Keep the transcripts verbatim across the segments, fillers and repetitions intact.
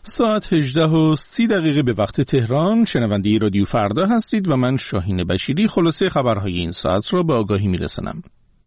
ساعت هجده و سی دقیقه به وقت تهران. شنونده رادیو فردا هستید و من شاهین بشیری خلاصه خبرهای این ساعت را به آگاهی میرسانم.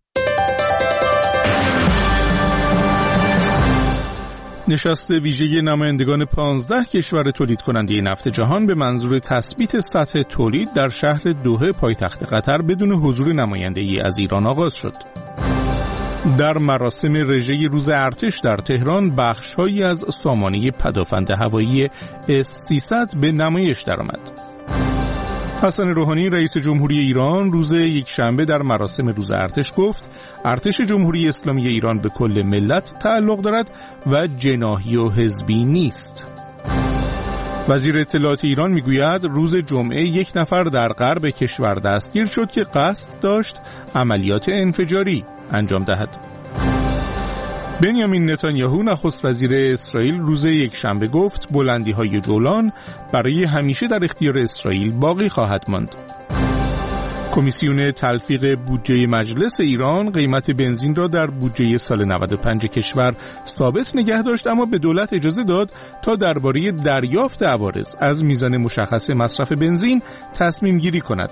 نشست ویژه نمایندگان پانزده کشور تولید کننده نفت جهان به منظور تثبیت سطح تولید در شهر دوحه پایتخت قطر بدون حضور نماینده‌ای از ایران آغاز شد. در مراسم رژه روز ارتش در تهران بخش‌هایی از سامانه پدافند هوایی اس سیصد به نمایش درآمد. حسن روحانی رئیس جمهوری ایران روز یکشنبه در مراسم روز ارتش گفت ارتش جمهوری اسلامی ایران به کل ملت تعلق دارد و جناحی و حزبی نیست. وزیر اطلاعات ایران میگوید روز جمعه یک نفر در غرب کشور دستگیر شد که قصد داشت عملیات انفجاری انجام دهد. بنیامین نتانیاهو نخست وزیر اسرائیل روز یکشنبه گفت بلندی‌های جولان برای همیشه در اختیار اسرائیل باقی خواهد ماند. کمیسیون تلفیق بودجه مجلس ایران قیمت بنزین را در بودجه سال نود و پنج کشور ثابت نگه داشت، اما به دولت اجازه داد تا درباره دریافت عوارض از میزان مشخص مصرف بنزین تصمیم گیری کند.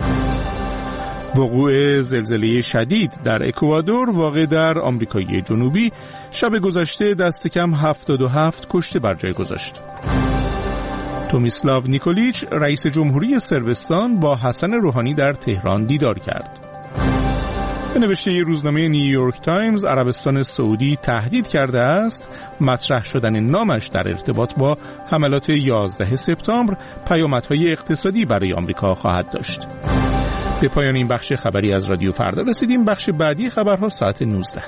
وقوع زلزله شدید در اکوادور واقع در آمریکای جنوبی شب گذشته دست کم هفتاد و هفت کشته بر جای گذاشت. تومیسلاو نیکولیچ رئیس جمهوری صربستان با حسن روحانی در تهران دیدار کرد. به نوشته روزنامه نیویورک تایمز عربستان سعودی تهدید کرده است مطرح شدن نامش در ارتباط با حملات یازده سپتامبر پیامدهای اقتصادی برای آمریکا خواهد داشت. به پایان این بخش خبری از رادیو فردا رسیدیم. بخش بعدی خبرها ساعت نوزده.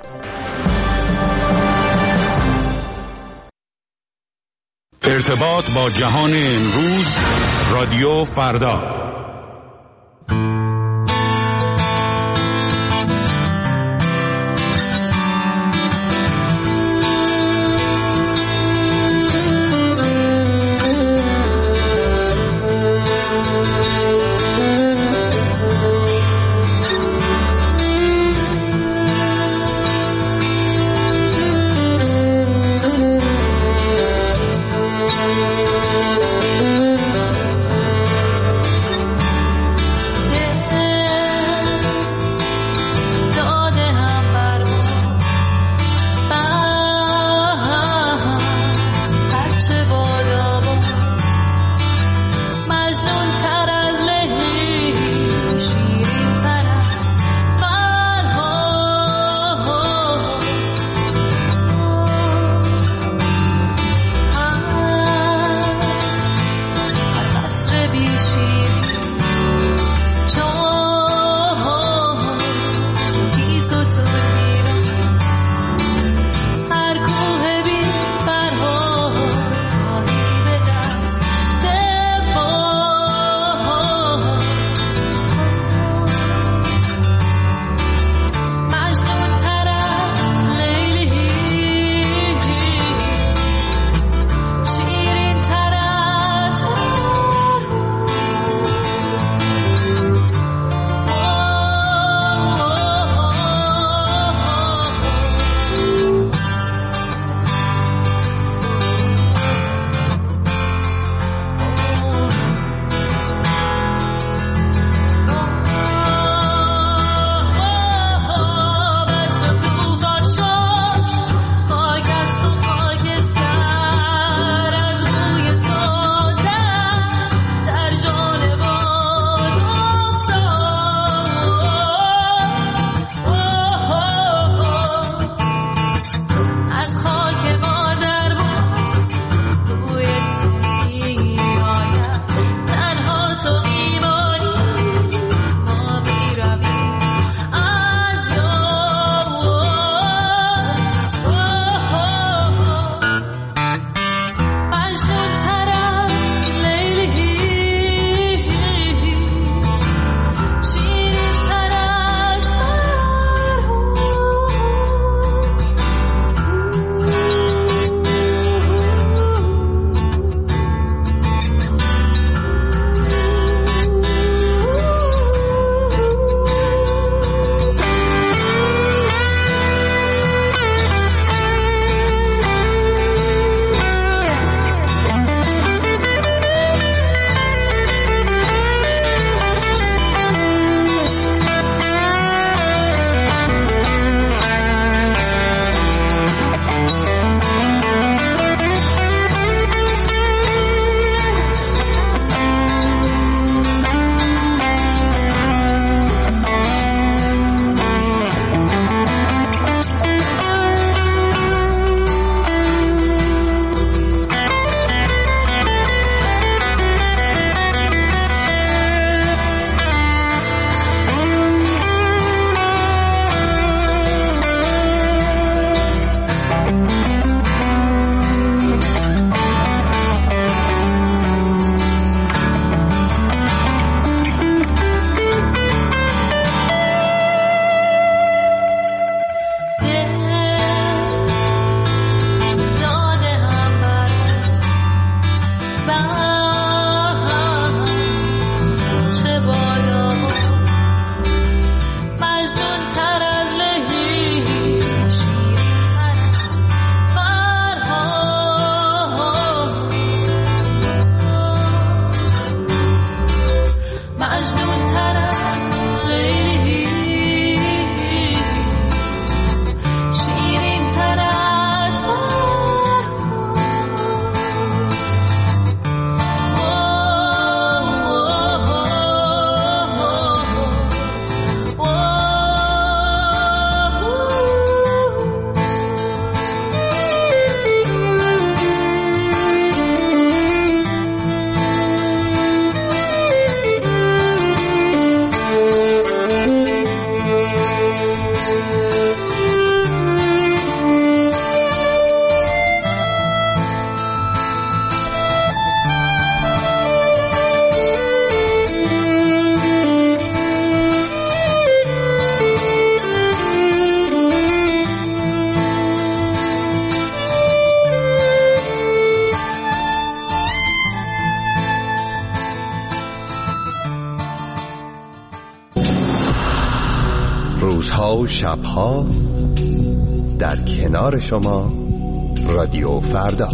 ارتباط با جهان امروز، رادیو فردا. روزها و شبها در کنار شما رادیو فردا.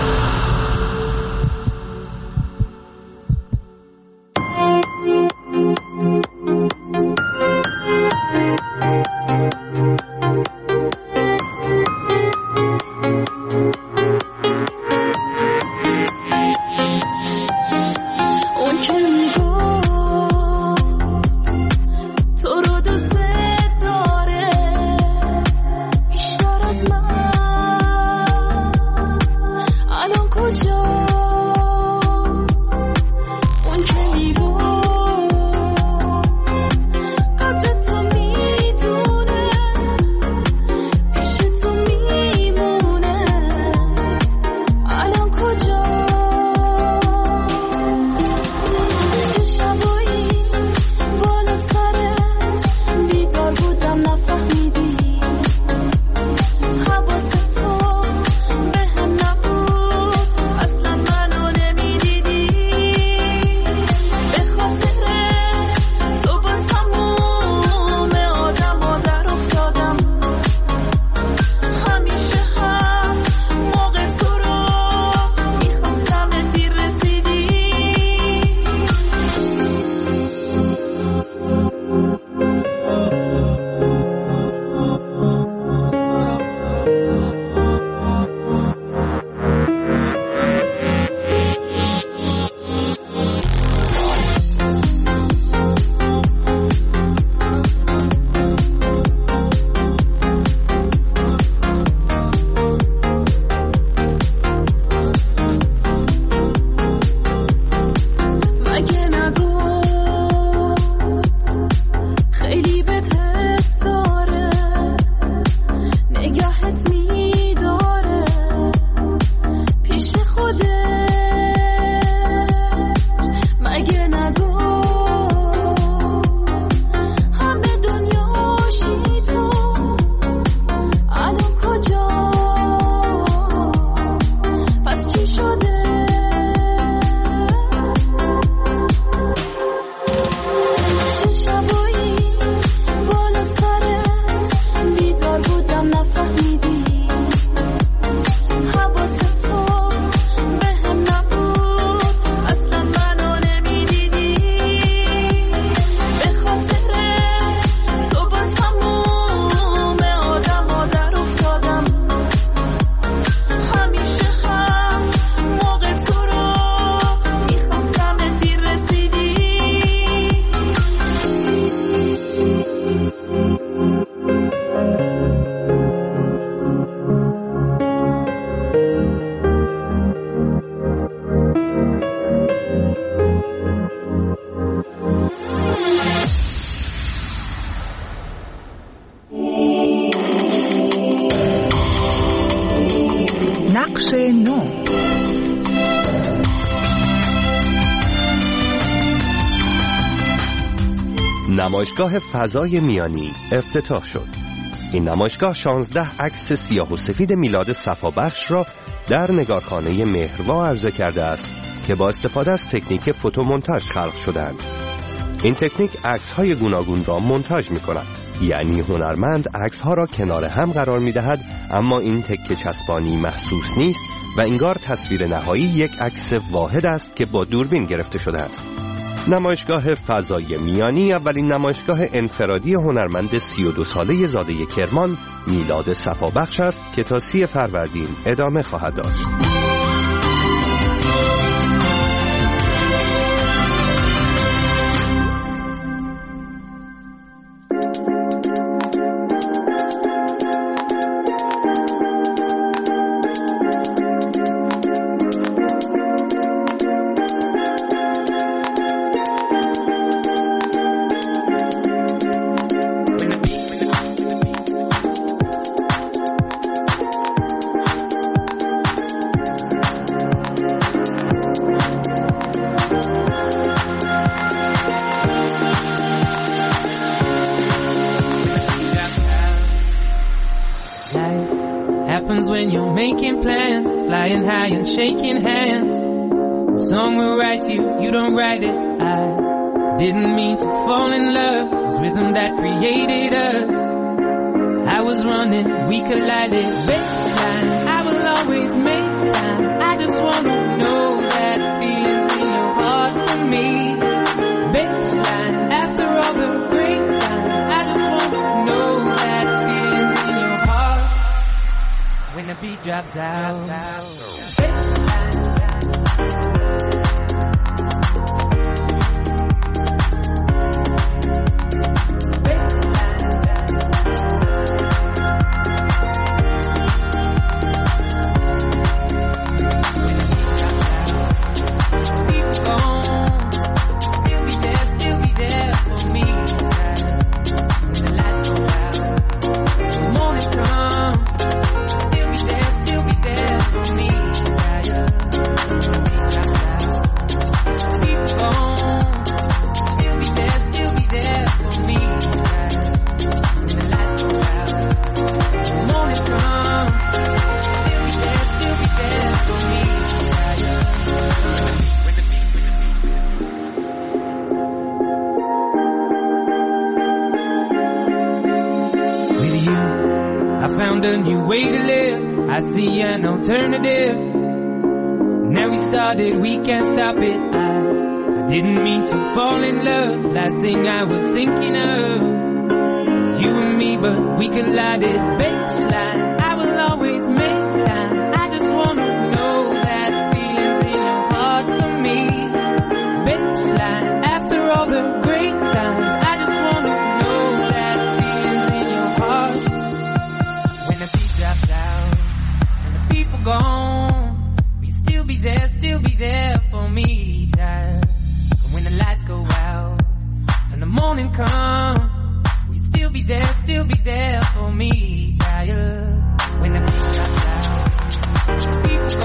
نمایشگاه فضای میانی افتتاح شد. این نمایشگاه شانزده عکس سیاه و سفید میلاد صفابخش را در نگارخانه مهروا عرضه کرده است که با استفاده از تکنیک فوتومونتاژ خلق شدند. این تکنیک عکس‌های گوناگون را مونتاژ می‌کند، یعنی هنرمند عکس‌ها را کنار هم قرار می‌دهد، اما این تکه چسبانی محسوس نیست و انگار تصویر نهایی یک عکس واحد است که با دوربین گرفته شده است. نمایشگاه فضای میانی اولین نمایشگاه انفرادی هنرمند سی و دو ساله زاده کرمان میلاد صفابخش است که تا سی فروردین ادامه خواهد داشت. When you're making plans, flying high and shaking hands. The song will write you, you don't write it. I didn't mean to fall in love. It was rhythm that created us. I was running, we collided. Baseline, I will always make time. I just wanna know that feeling's in your heart for me. Baseline, after all the great times, I just wanna know that feeling's in your heart when the beat drops out. Baseline. A new way to live, I see an alternative. Now we started, we can't stop it. I, I didn't mean to fall in love. Last thing I was thinking of was you and me, but we collided. Baseline, I will always make time. I just wanna know that feeling's in your heart for me. Baseline, after all the great times, I just wanna know that feeling's in your heart. When the beat drops out and the people gone, will you still be there, still be there for me, child? And when the lights go out and the morning come, will you still be there, still be there for me, child? When the beat drops out and the people